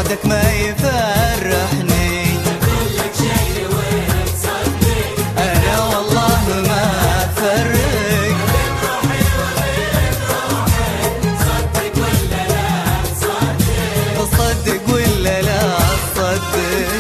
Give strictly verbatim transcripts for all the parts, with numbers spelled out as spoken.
صدق ما يفرحني. أقول لك شيء وين تصدق، أنا والله ما أفرق بين روحي وبين روحك. صدق ولا لا تصدق، صدق ولا لا تصدق.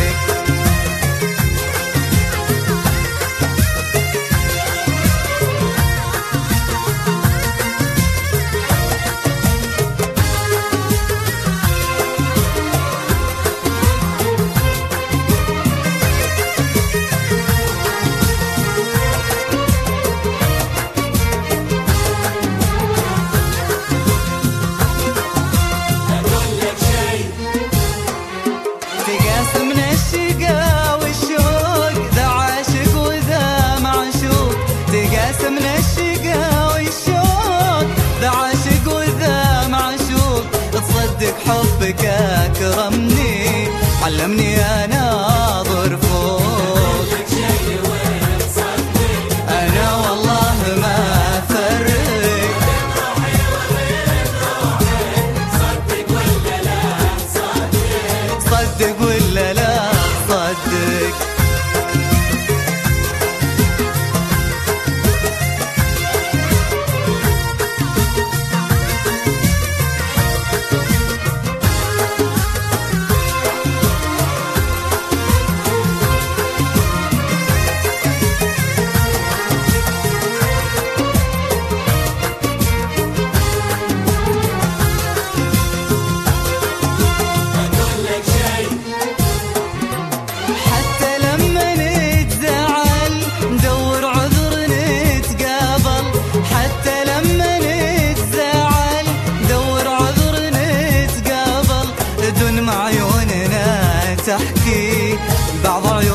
أقول لك شيء تقاسمنا الشقا والشوق، ذا عاشق وذا معشوق. تقاسمنا الشقا والشوق، ذا عاشق وذا معشوق. تصدق حبك أكرمني، علمني أناظر فوق. أقول لك شيء وين تصدق، أنا والله ما أفرق بين روحي وبين روحك. صدق ولا لا تصدق، صدق ولا لا تصدق. أقول لك شيء حتى لما نتزعل ندور عذر نتقابل. حتى لما نتزعل ندور عذر نتقابل. دون ما عيوننا تحكي بعض